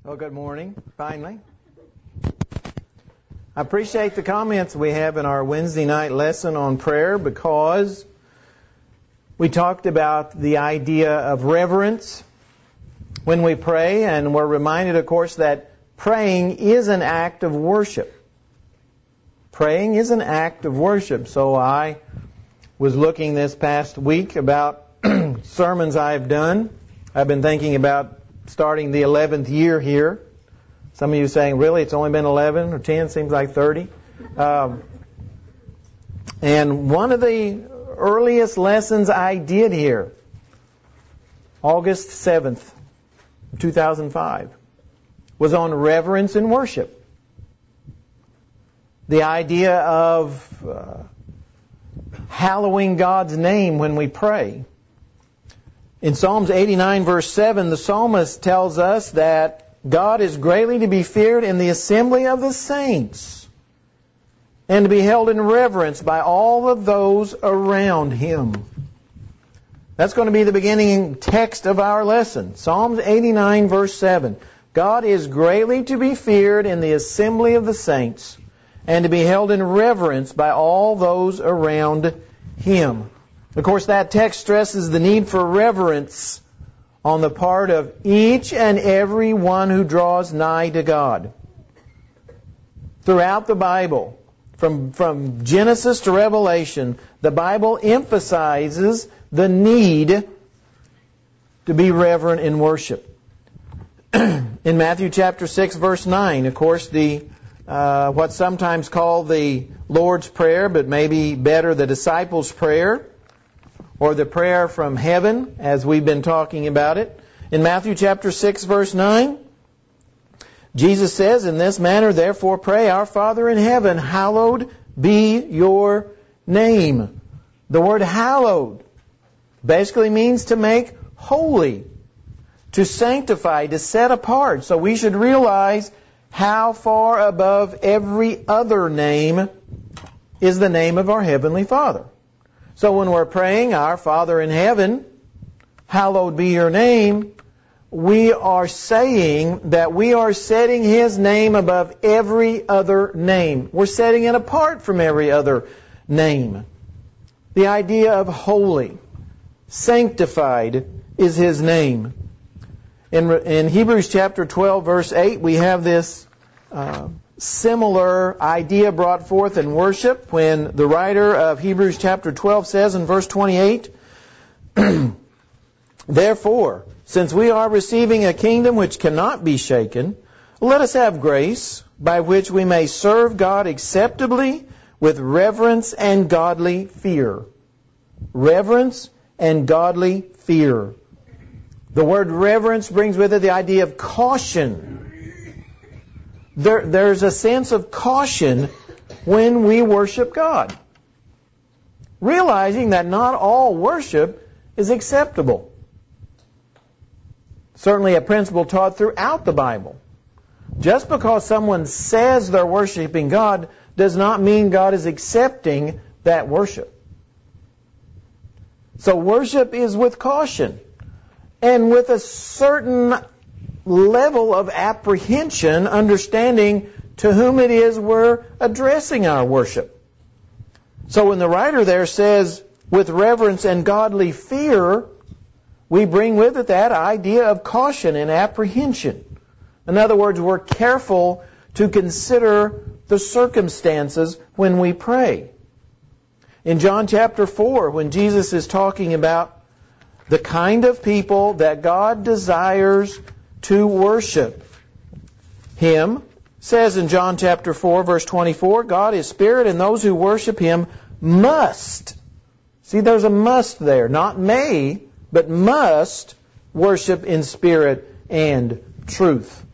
Well, good morning, finally. I appreciate the comments we have in our Wednesday night lesson on prayer because we talked about the idea of reverence when we pray, and we're reminded, of course, that praying is an act of worship. Praying is an act of worship. So I was looking this past week about sermons I've done. I've been thinking about starting the 11th year here. Some of you saying, really, it's only been 11 or 10? Seems like 30. And one of the earliest lessons I did here, August 7th, 2005, was on reverence and worship. The idea of hallowing God's name when we pray. In Psalms 89 verse 7, the psalmist tells us that God is greatly to be feared in the assembly of the saints and to be held in reverence by all of those around Him. That's going to be the beginning text of our lesson. Psalms 89 verse 7. God is greatly to be feared in the assembly of the saints and to be held in reverence by all those around Him. Of course, that text stresses the need for reverence on the part of each and every one who draws nigh to God. Throughout the Bible, from Genesis to Revelation, the Bible emphasizes the need to be reverent in worship. In Matthew chapter 6, verse 9, of course, what's sometimes called the Lord's Prayer, but maybe better the disciples' prayer, or the prayer from heaven, as we've been talking about it. In Matthew chapter 6, verse 9, Jesus says, "In this manner therefore pray, Our Father in heaven, hallowed be your name." The word hallowed basically means to make holy, to sanctify, to set apart. So we should realize how far above every other name is the name of our Heavenly Father. So when we're praying, Our Father in heaven, hallowed be your name, we are saying that we are setting His name above every other name. We're setting it apart from every other name. The idea of holy, sanctified is His name. In Hebrews chapter 12, verse 8, we have this similar idea brought forth in worship when the writer of Hebrews chapter 12 says in verse 28, "Therefore, since we are receiving a kingdom which cannot be shaken, let us have grace by which we may serve God acceptably with reverence and godly fear." Reverence and godly fear. The word reverence brings with it the idea of caution. There's a sense of caution when we worship God, realizing that not all worship is acceptable. Certainly a principle taught throughout the Bible. Just because someone says they're worshiping God does not mean God is accepting that worship. So worship is with caution and with a certain level of apprehension, understanding to whom it is we're addressing our worship. So when the writer there says, with reverence and godly fear, we bring with it that idea of caution and apprehension. In other words, we're careful to consider the circumstances when we pray. In John chapter 4, when Jesus is talking about the kind of people that God desires to worship Him, says in John chapter 4, verse 24, "God is spirit, and those who worship Him must." See, there's a must there. Not may, but must worship in spirit and truth.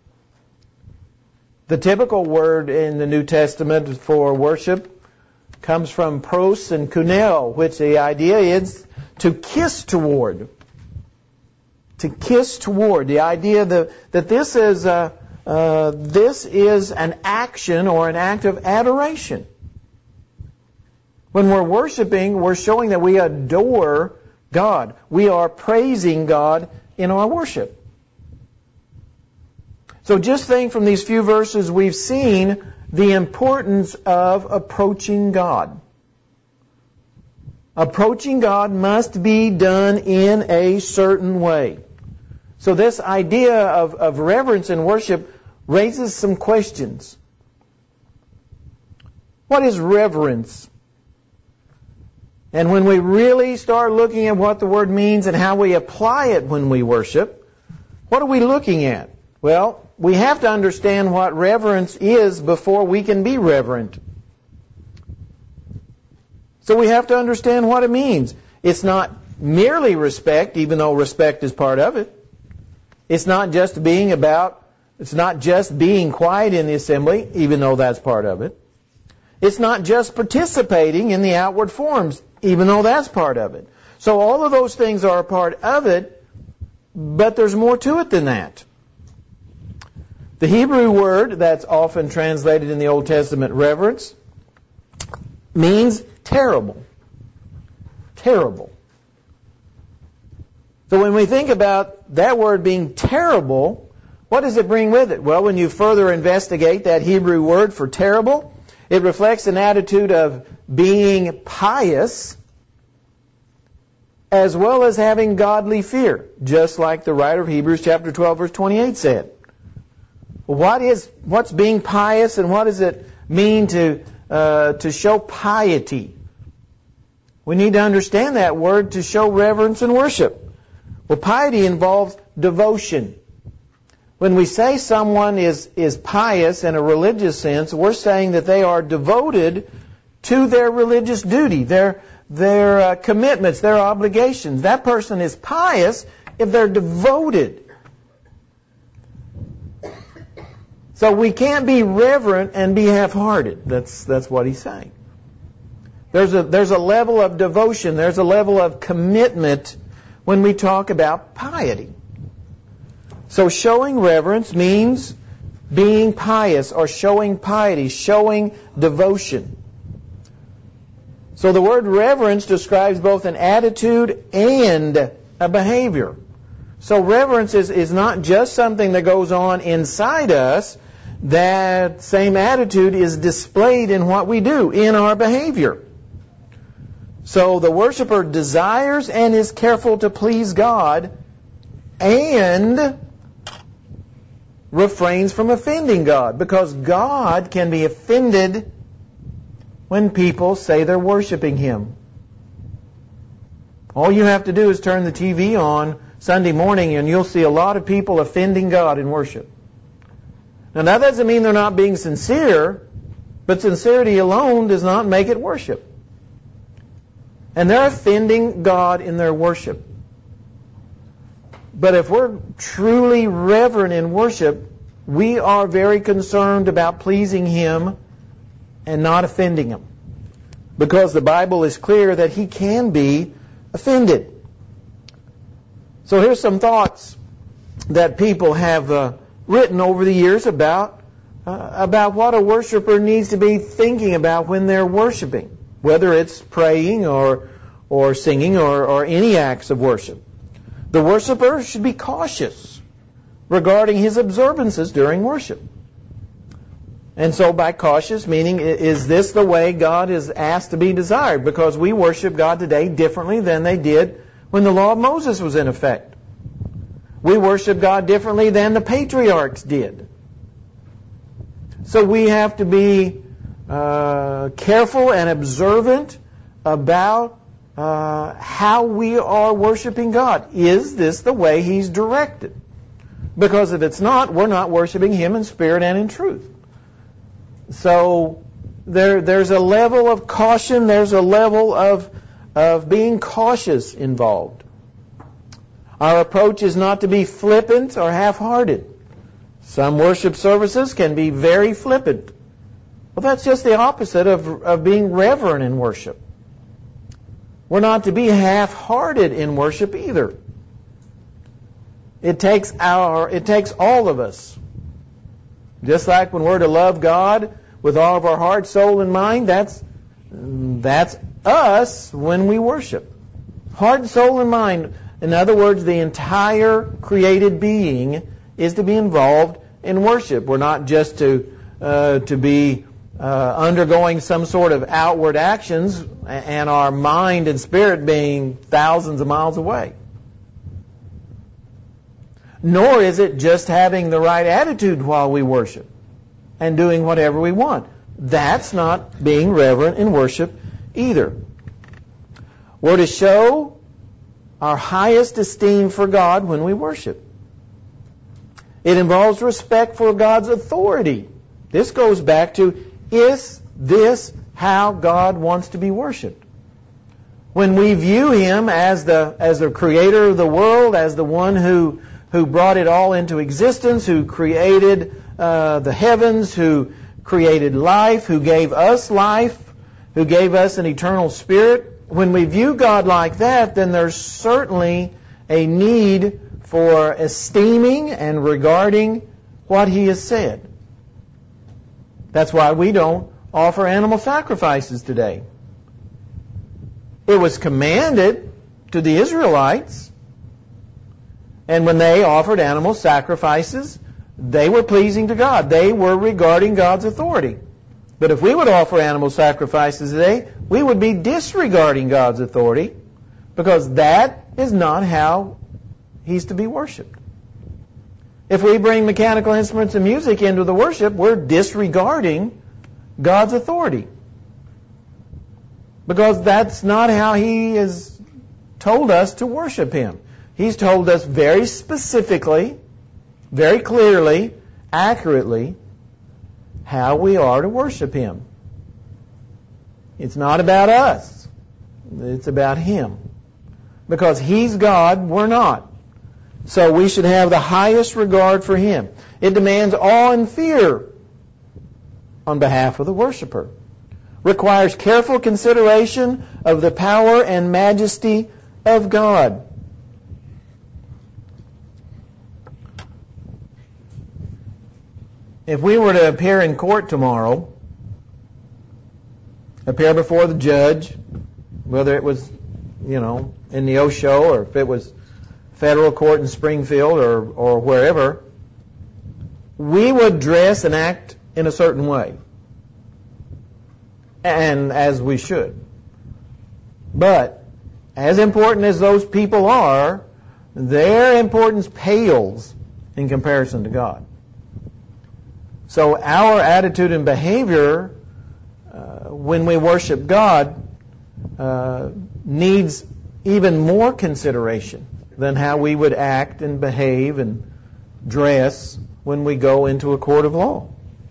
The typical word in the New Testament for worship comes from pros and kuneo, which the idea is to kiss toward. To kiss toward. The idea that this is an action or an act of adoration. When we're worshiping, we're showing that we adore God. We are praising God in our worship. So just think from these few verses we've seen the importance of approaching God. Approaching God must be done in a certain way. So this idea of reverence and worship raises some questions. What is reverence? And when we really start looking at what the word means and how we apply it when we worship, what are we looking at? Well, we have to understand what reverence is before we can be reverent. So we have to understand what it means. It's not merely respect, even though respect is part of it. It's not just being quiet in the assembly, even though that's part of it. It's not just participating in the outward forms, even though that's part of it. So all of those things are a part of it, but there's more to it than that. The Hebrew word that's often translated in the Old Testament reverence means terrible. Terrible. So when we think about that word being terrible, what does it bring with it? Well, when you further investigate that Hebrew word for terrible, it reflects an attitude of being pious as well as having godly fear, just like the writer of Hebrews chapter 12 verse 28 said. What's being pious, and what does it mean to show piety? We need to understand that word to show reverence and worship. Well, piety involves devotion. When we say someone is pious in a religious sense, we're saying that they are devoted to their religious duty, their commitments, their obligations. That person is pious if they're devoted. So we can't be reverent and be half-hearted. That's what he's saying. There's a level of devotion, there's a level of commitment when we talk about piety. So showing reverence means being pious or showing piety, showing devotion. So the word reverence describes both an attitude and a behavior. So reverence is not just something that goes on inside us. That same attitude is displayed in what we do, in our behavior. So the worshiper desires and is careful to please God and refrains from offending God, because God can be offended when people say they're worshiping Him. All you have to do is turn the TV on Sunday morning and you'll see a lot of people offending God in worship. Now that doesn't mean they're not being sincere, but sincerity alone does not make it worship. And they're offending God in their worship. But if we're truly reverent in worship, we are very concerned about pleasing Him and not offending Him. Because the Bible is clear that He can be offended. So here's some thoughts that people have written over the years about what a worshiper needs to be thinking about when they're worshiping, whether it's praying or singing or any acts of worship. The worshiper should be cautious regarding his observances during worship. And so by cautious, meaning, is this the way God is asked to be desired? Because we worship God today differently than they did when the law of Moses was in effect. We worship God differently than the patriarchs did. So we have to be careful and observant about how we are worshiping God. Is this the way He's directed? Because if it's not, we're not worshiping Him in spirit and in truth. So there's a level of caution, there's a level of being cautious involved. Our approach is not to be flippant or half-hearted. Some worship services can be very flippant. Well, that's just the opposite of being reverent in worship. We're not to be half-hearted in worship either. It takes all of us. Just like when we're to love God with all of our heart, soul, and mind, that's us when we worship. Heart, soul, and mind. In other words, the entire created being is to be involved in worship. We're not just to be undergoing some sort of outward actions and our mind and spirit being thousands of miles away. Nor is it just having the right attitude while we worship and doing whatever we want. That's not being reverent in worship either. We're to show our highest esteem for God when we worship. It involves respect for God's authority. This goes back to, is this how God wants to be worshiped? When we view Him as the creator of the world, as the one who brought it all into existence, who created the heavens, who created life, who gave us life, who gave us an eternal spirit, when we view God like that, then there's certainly a need for esteeming and regarding what He has said. That's why we don't offer animal sacrifices today. It was commanded to the Israelites, and when they offered animal sacrifices, they were pleasing to God. They were regarding God's authority. But if we would offer animal sacrifices today, we would be disregarding God's authority, because that is not how He's to be worshipped. If we bring mechanical instruments and music into the worship, we're disregarding God's authority, because that's not how He has told us to worship Him. He's told us very specifically, very clearly, accurately, how we are to worship Him. It's not about us. It's about Him. Because He's God, we're not. So we should have the highest regard for Him. It demands awe and fear on behalf of the worshiper. Requires careful consideration of the power and majesty of God. If we were to appear in court tomorrow, appear before the judge, whether it was, in the Osho, or if it was federal court in Springfield or wherever, we would dress and act in a certain way. And as we should. But as important as those people are, their importance pales in comparison to God. So our attitude and behavior when we worship God needs even more consideration than how we would act and behave and dress when we go into a court of law.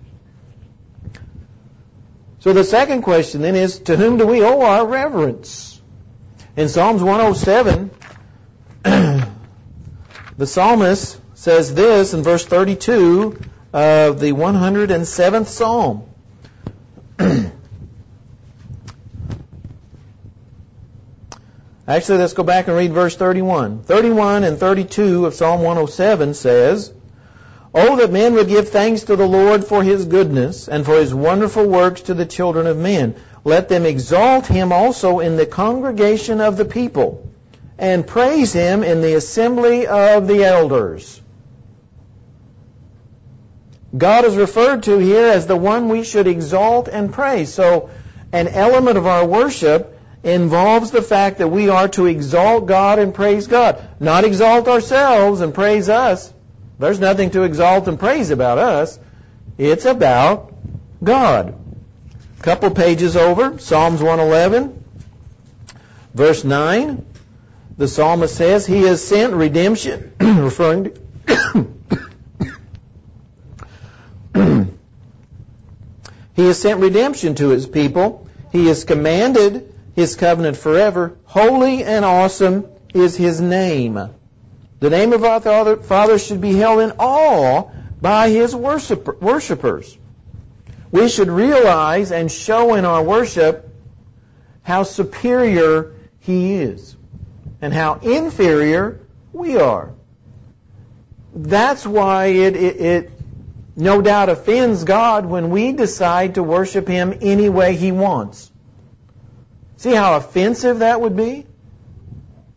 So the second question then is, to whom do we owe our reverence? In Psalms 107, the psalmist says this in verse 32 of the 107th Psalm. Actually, let's go back and read verse 31. 31 and 32 of Psalm 107 says, "Oh, that men would give thanks to the Lord for His goodness and for His wonderful works to the children of men. Let them exalt Him also in the congregation of the people, and praise Him in the assembly of the elders." God is referred to here as the one we should exalt and praise. So an element of our worship involves the fact that we are to exalt God and praise God. Not exalt ourselves and praise us. There's nothing to exalt and praise about us. It's about God. A couple pages over, Psalms 111, verse 9. The psalmist says, He has sent redemption, referring to He has sent redemption to His people. He has commanded His covenant forever. Holy and awesome is His name. The name of our Father should be held in awe by His worshipers. We should realize and show in our worship how superior He is and how inferior we are. That's why it no doubt offends God when we decide to worship Him any way He wants. See how offensive that would be?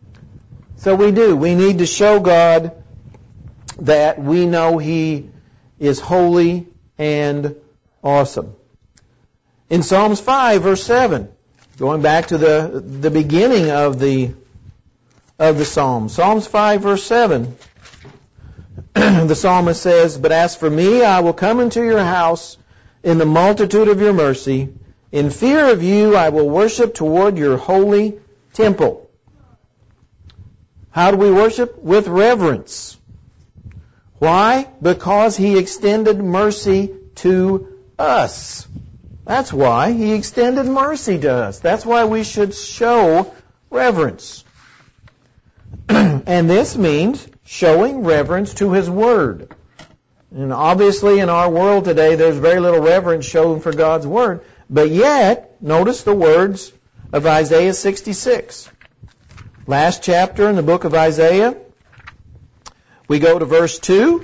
So we do. We need to show God that we know He is holy and awesome. In Psalms 5, verse 7, going back to the beginning of the Psalm, Psalms 5, verse 7, the psalmist says, "But as for me, I will come into your house in the multitude of your mercy. In fear of you, I will worship toward your holy temple." How do we worship? With reverence. Why? Because He extended mercy to us. That's why He extended mercy to us. That's why we should show reverence. And this means showing reverence to His Word. And obviously in our world today there's very little reverence shown for God's Word. But yet, notice the words of Isaiah 66. Last chapter in the book of Isaiah. We go to verse 2.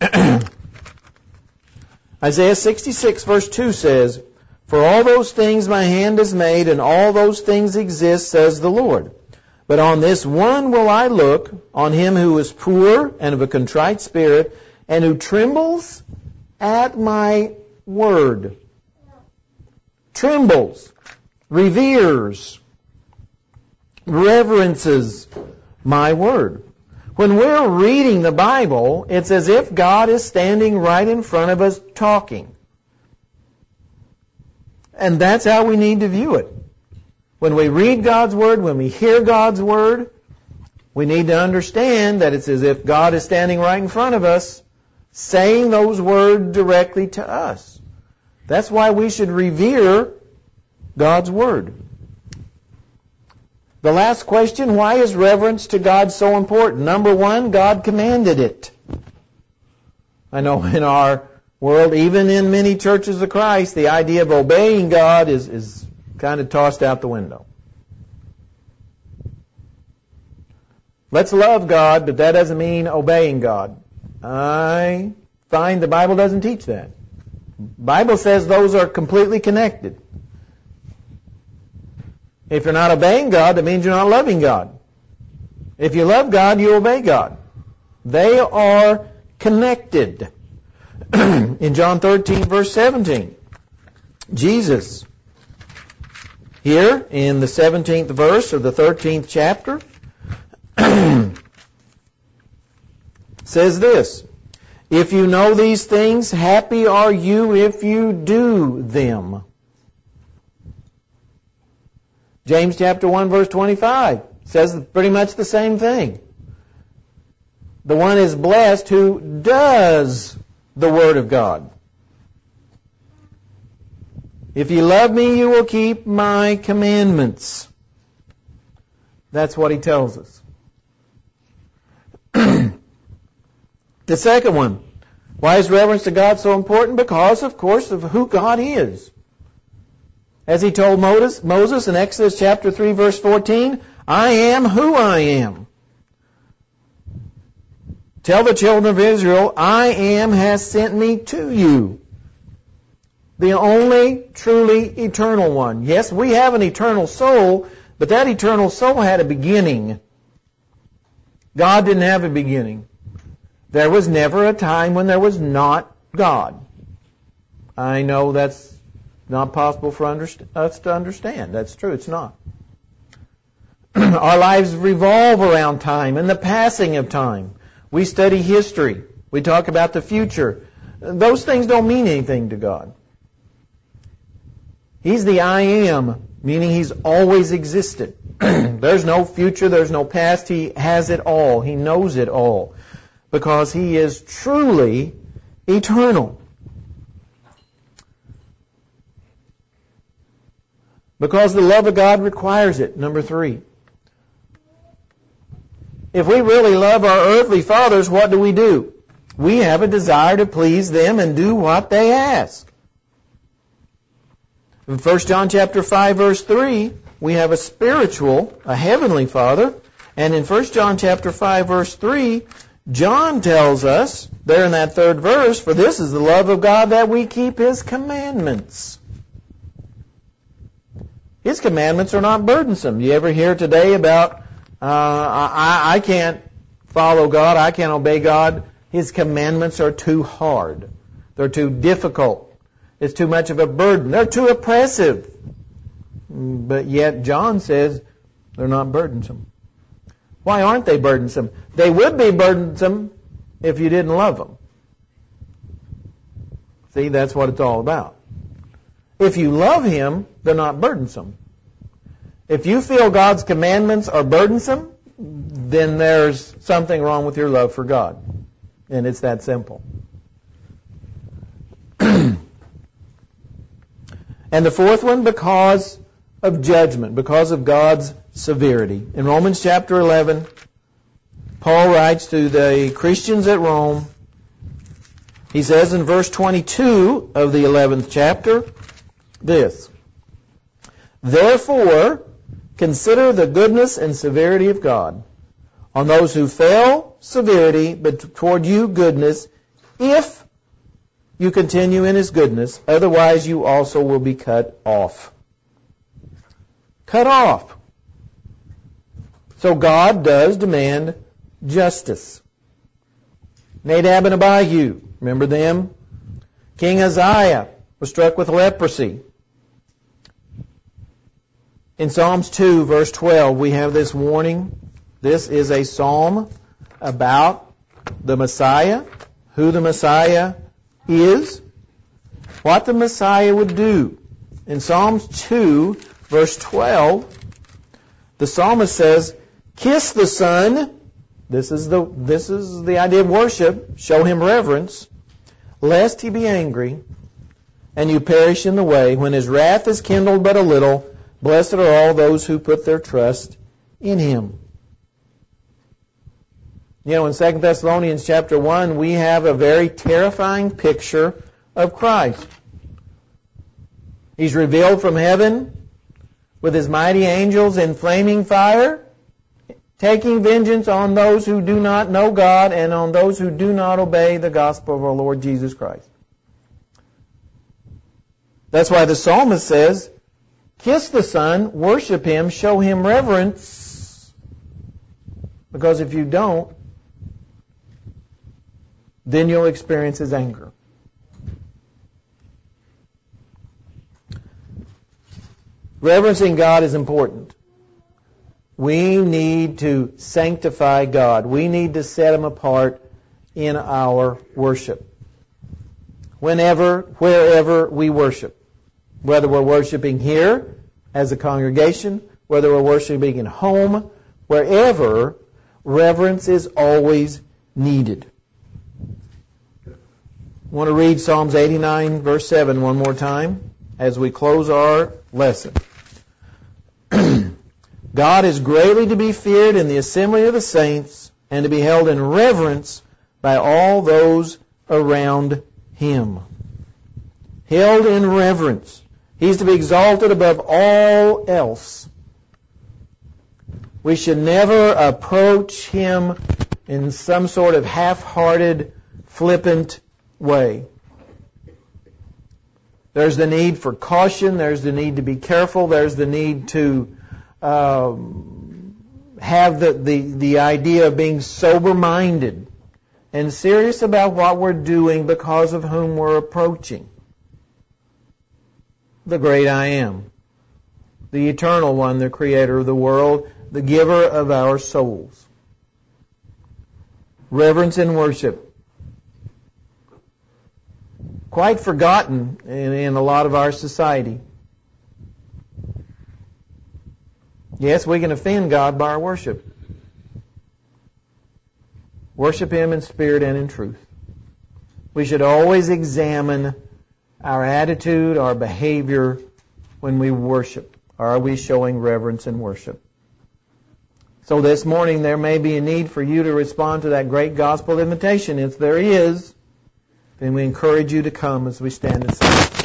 Isaiah 66 verse 2 says, "For all those things my hand has made, and all those things exist, says the Lord. But on this one will I look, on him who is poor and of a contrite spirit, and who trembles at my word." Trembles, reveres, reverences my word. When we're reading the Bible, it's as if God is standing right in front of us talking. And that's how we need to view it. When we read God's Word, when we hear God's Word, we need to understand that it's as if God is standing right in front of us, saying those words directly to us. That's why we should revere God's Word. The last question, why is reverence to God so important? Number one, God commanded it. I know in our world, even in many churches of Christ, the idea of obeying God is kind of tossed out the window. Let's love God, but that doesn't mean obeying God. I find the Bible doesn't teach that. The Bible says those are completely connected. If you're not obeying God, that means you're not loving God. If you love God, you obey God. They are connected. In John 13, verse 17, Jesus, here in the 17th verse of the 13th chapter, says this, "If you know these things, happy are you if you do them." James chapter 1 verse 25 says pretty much the same thing. The one is blessed who does the Word of God. "If you love me, you will keep my commandments." That's what He tells us. The second one, why is reverence to God so important? Because, of course, of who God is. As He told Moses in Exodus chapter 3 verse 14, "I am who I am." Tell the children of Israel, "I am has sent me to you." The only truly eternal one. Yes, we have an eternal soul, but that eternal soul had a beginning. God didn't have a beginning. There was never a time when there was not God. I know that's not possible for us to understand. That's true, it's not. Our lives revolve around time and the passing of time. We study history. We talk about the future. Those things don't mean anything to God. He's the I am, meaning He's always existed. There's no future, there's no past. He has it all. He knows it all. Because He is truly eternal. Because the love of God requires it. Number 3. If we really love our earthly fathers, what do? We have a desire to please them and do what they ask. In 1 John chapter 5 verse 3, we have a heavenly Father. And in 1 John chapter 5 verse 3, John tells us, there in that 3rd verse, "For this is the love of God, that we keep His commandments." His commandments are not burdensome. You ever hear today about, I can't follow God, I can't obey God, His commandments are too hard. They're too difficult. It's too much of a burden. They're too oppressive. But yet John says they're not burdensome. Why aren't they burdensome? They would be burdensome if you didn't love them. See, that's what it's all about. If you love Him, they're not burdensome. If you feel God's commandments are burdensome, then there's something wrong with your love for God. And it's that simple. And the fourth one, because of judgment, because of God's severity. In Romans chapter 11, Paul writes to the Christians at Rome, he says in verse 22 of the 11th chapter, this, "Therefore, consider the goodness and severity of God. On those who fail, severity, but toward you, goodness, if you continue in His goodness, otherwise you also will be cut off." Cut off. So God does demand justice. Nadab and Abihu, remember them? King Uzziah was struck with leprosy. In Psalms 2, verse 12, we have this warning. This is a psalm about the Messiah, who the Messiah is, what the Messiah would do. In Psalms 2, verse 12, the psalmist says, "Kiss the Son." This is the idea of worship. Show Him reverence, lest He be angry, and you perish in the way. When His wrath is kindled but a little, blessed are all those who put their trust in Him. You know, in 2 Thessalonians chapter 1, we have a very terrifying picture of Christ. He's revealed from heaven with His mighty angels in flaming fire, taking vengeance on those who do not know God and on those who do not obey the gospel of our Lord Jesus Christ. That's why the psalmist says, kiss the Son, worship Him, show Him reverence, because if you don't, then you'll experience His anger. Reverencing God is important. We need to sanctify God. We need to set Him apart in our worship. Whenever, wherever we worship. Whether we're worshiping here as a congregation, whether we're worshiping at home, wherever, reverence is always needed. I want to read Psalms 89, verse 7 one more time as we close our lesson. God is greatly to be feared in the assembly of the saints and to be held in reverence by all those around Him. Held in reverence. He's to be exalted above all else. We should never approach Him in some sort of half-hearted, flippant way. There's the need for caution. There's the need to be careful. There's the need to have the idea of being sober-minded and serious about what we're doing because of whom we're approaching. The great I Am, the Eternal One, the Creator of the world, the giver of our souls. Reverence and worship. Quite forgotten in a lot of our society. Yes, we can offend God by our worship. Worship Him in spirit and in truth. We should always examine our attitude, our behavior when we worship. Are we showing reverence and worship? So this morning there may be a need for you to respond to that great gospel invitation. If there is, then we encourage you to come as we stand and sing.